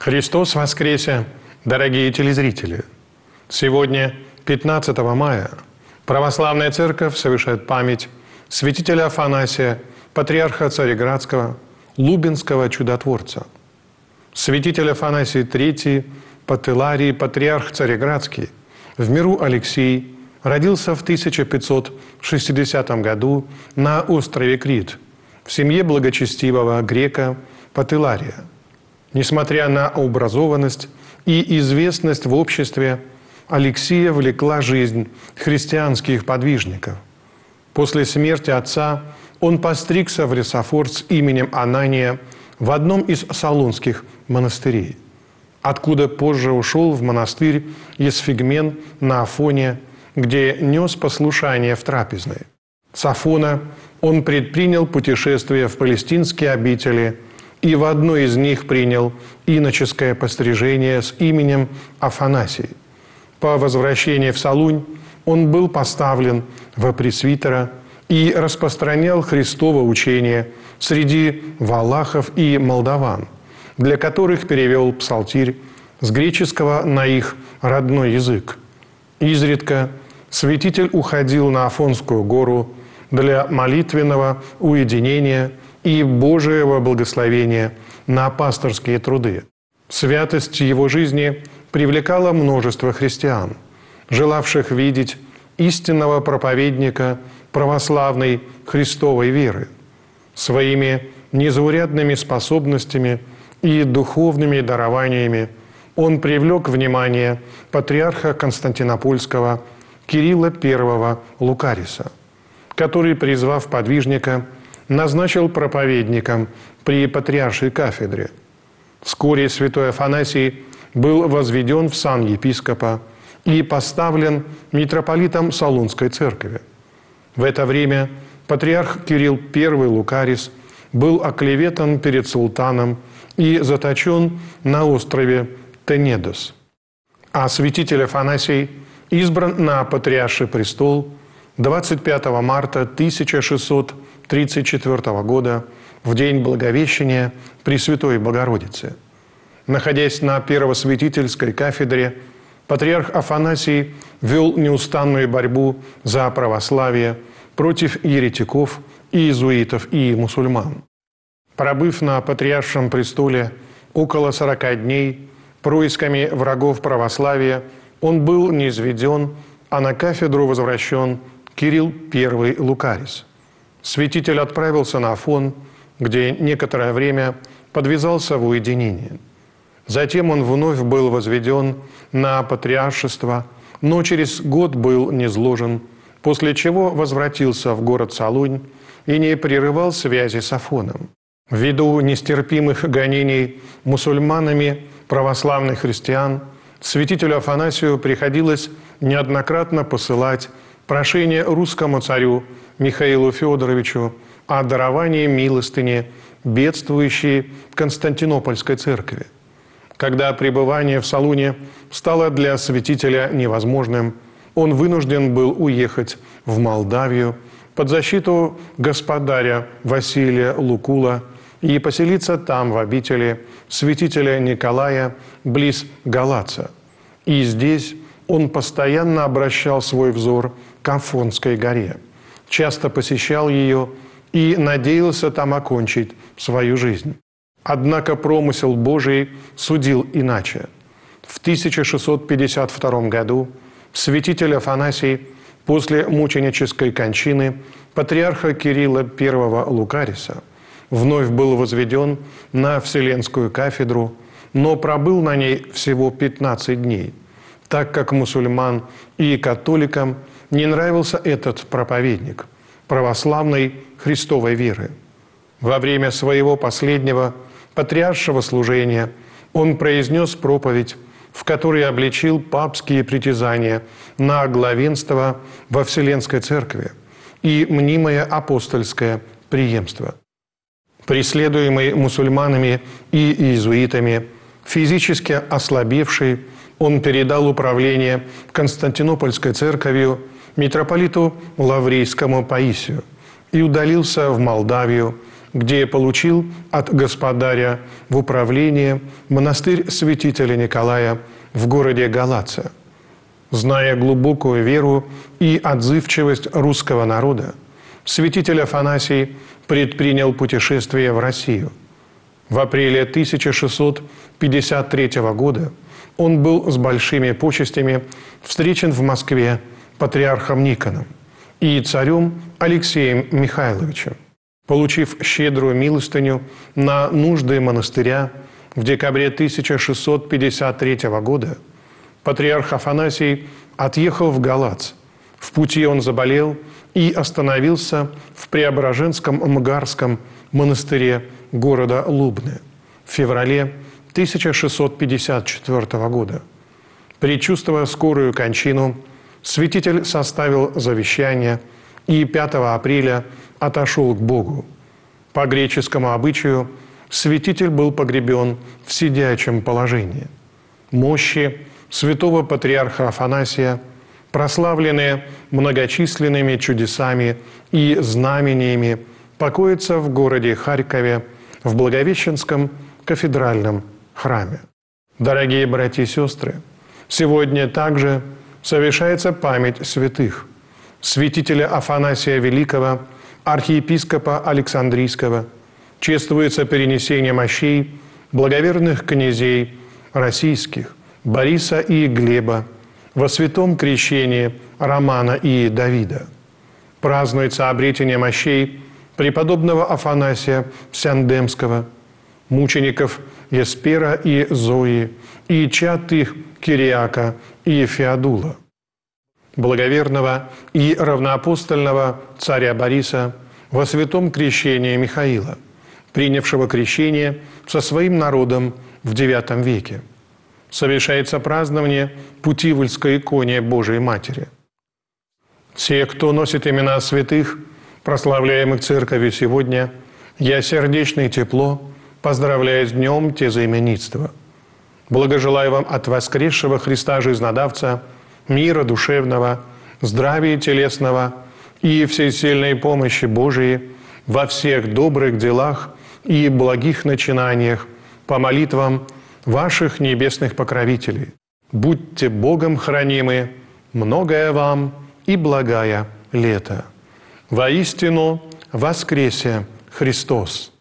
Христос воскресе, дорогие телезрители! Сегодня, 15 мая, Православная Церковь совершает память святителя Афанасия, патриарха Цареградского, Лубенского чудотворца. Святитель Афанасий III, Пателарий, патриарх Цареградский, в миру Алексей, родился в 1560 году на острове Крит в семье благочестивого грека Пателария. Несмотря на образованность и известность в обществе, Алексия влекла жизнь христианских подвижников. После смерти отца он постригся в ресофор с именем Анания в одном из салунских монастырей, откуда позже ушел в монастырь Есфигмен на Афоне, где нес послушание в трапезной. С Афона он предпринял путешествие в палестинские обители и в одной из них принял иноческое пострижение с именем Афанасий. По возвращении в Салунь он был поставлен во пресвитера и распространял Христово учение среди валахов и молдаван, для которых перевел псалтирь с греческого на их родной язык. Изредка святитель уходил на Афонскую гору для молитвенного уединения и Божьего благословения на пасторские труды. Святость его жизни привлекала множество христиан, желавших видеть истинного проповедника православной Христовой веры. Своими незаурядными способностями и духовными дарованиями он привлек внимание патриарха Константинопольского Кирилла I Лукариса, который, призвав подвижника, назначил проповедником при патриаршей кафедре. Вскоре святой Афанасий был возведен в сан епископа и поставлен митрополитом Салунской церкви. В это время патриарх Кирилл I Лукарис был оклеветан перед султаном и заточен на острове Тенедос. А святитель Афанасий избран на патриарший престол 25 марта 1634 года в день Благовещения Пресвятой Богородицы. Находясь на первосвятительской кафедре, патриарх Афанасий вел неустанную борьбу за православие против еретиков, иезуитов и мусульман. Пробыв на патриаршем престоле около 40 дней, происками врагов православия он был низведен, а на кафедру возвращен Кирилл I Лукарис. Святитель отправился на Афон, где некоторое время подвязался в уединении. Затем он вновь был возведен на патриаршество, но через год был низложен, после чего возвратился в город Салунь и не прерывал связи с Афоном. Ввиду нестерпимых гонений мусульманами православных христиан святителю Афанасию приходилось неоднократно посылать прошение русскому царю Михаилу Федоровичу о даровании милостыни бедствующей Константинопольской церкви. Когда пребывание в Салуне стало для святителя невозможным, он вынужден был уехать в Молдавию под защиту господаря Василия Лукула и поселиться там в обители святителя Николая близ Галаца. И здесь он постоянно обращал свой взор к Афонской горе, часто посещал ее и надеялся там окончить свою жизнь. Однако промысел Божий судил иначе. В 1652 году святитель Афанасий после мученической кончины патриарха Кирилла I Лукариса вновь был возведен на Вселенскую кафедру, но пробыл на ней всего 15 дней, так как мусульман и католикам не нравился этот проповедник православной Христовой веры. Во время своего последнего патриаршего служения он произнес проповедь, в которой обличил папские притязания на главенство во Вселенской Церкви и мнимое апостольское преемство. Преследуемый мусульманами и иезуитами, физически ослабевший, он передал управление Константинопольской церковью митрополиту Лаврийскому Паисию и удалился в Молдавию, где получил от господаря в управление монастырь святителя Николая в городе Галаца. Зная глубокую веру и отзывчивость русского народа, святитель Афанасий предпринял путешествие в Россию. В апреле 1653 года он был с большими почестями встречен в Москве патриархом Никоном и царем Алексеем Михайловичем. Получив щедрую милостыню на нужды монастыря, в декабре 1653 года патриарх Афанасий отъехал в Галац. В пути он заболел и остановился в Преображенском Мгарском монастыре города Лубны в феврале 1654 года. Предчувствуя скорую кончину, святитель составил завещание и 5 апреля отошел к Богу. По греческому обычаю святитель был погребен в сидячем положении. Мощи святого патриарха Афанасия, прославленные многочисленными чудесами и знамениями, покоятся в городе Харькове в Благовещенском кафедральном храме. Дорогие братья и сестры, сегодня также совершается память святых: святителя Афанасия Великого, архиепископа Александрийского, чествуется перенесение мощей благоверных князей российских Бориса и Глеба во святом крещении Романа и Давида. Празднуется обретение мощей преподобного Афанасия Сяндемского, мучеников Еспера и Зои, и чад их Кириака и Феодула, благоверного и равноапостольного царя Бориса во святом крещении Михаила, принявшего крещение со своим народом в IX веке. Совершается празднование Путивльской иконе Божией Матери. Все, кто носит имена святых, прославляемых Церковью сегодня, я сердечно и тепло поздравляю с днем тезаименитства. Благожелаю вам от воскресшего Христа Жизнодавца мира душевного, здравия телесного и всесильной помощи Божией во всех добрых делах и благих начинаниях по молитвам ваших небесных покровителей. Будьте Богом хранимы, многое вам и благая лето. Воистину воскресе Христос!